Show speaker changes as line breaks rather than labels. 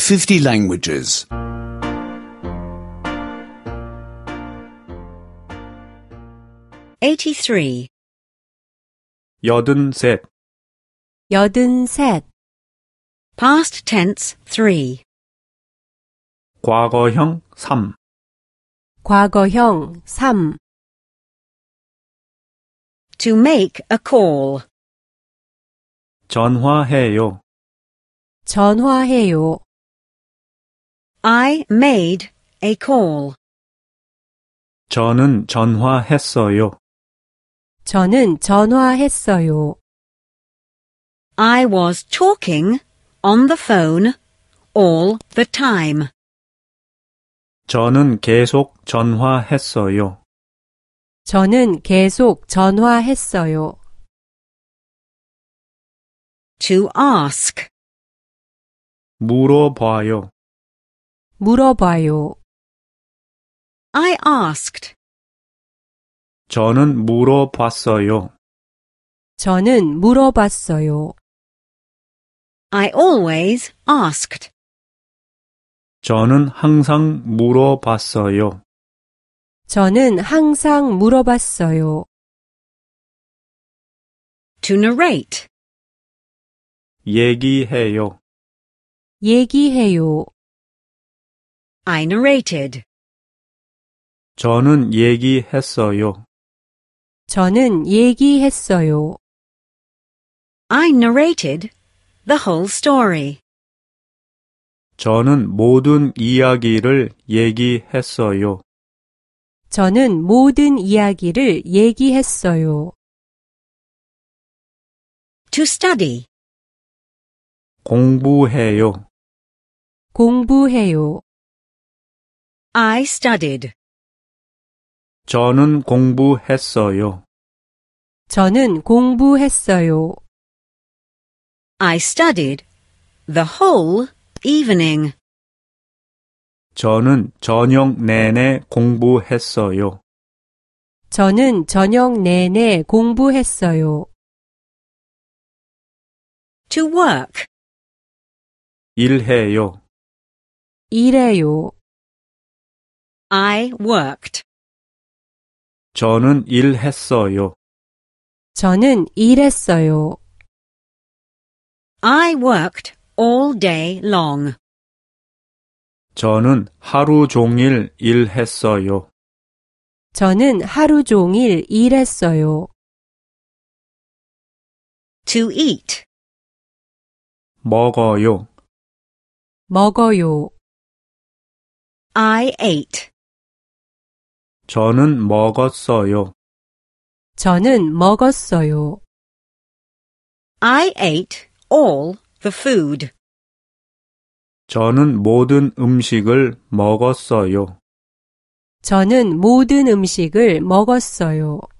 50 languages.
83.
83.
83.
Past tense 3.
과거형 3.
과거형 3.
To make a call.
전화해요.
전화해요.
I made a call.
저는 전화했어요.
저는 전화했어요.
I was talking on the phone all the time.
저는 계속 전화했어요.
저는 계속 전화했어요.
To ask.
물어봐요.
물어봐요.
I asked.
저는 물어봤어요.
저는 물어봤어요.
I always asked.
저는 항상 물어봤어요.
저는 항상 물어봤어요.
To narrate.
얘기해요.
얘기해요.
I narrated.
저는 얘기했어요.
저는 얘기했어요.
I narrated the whole story.
저는 모든 이야기를 얘기했어요.
저는 모든 이야기를 얘기했어요.
To study.
공부해요.
공부해요.
I studied.
저는 공부했어요.
저는 공부했어요.
I studied the whole evening.
저는 저녁 내내 공부했어요.
저는 저녁 내내 공부했어요.
To work.
일해요.
일해요.
I worked.
저는 일했어요.
저는 일했어요.
I worked all day long.
저는 하루 종일 일했어요.
저는 하루 종일 일했어요.
To eat.
먹어요.
먹어요.
I ate.
저는 먹었어요.
저는 먹었어요.
I ate all the food.
저는 모든 음식을 먹었어요.
저는 모든 음식을 먹었어요.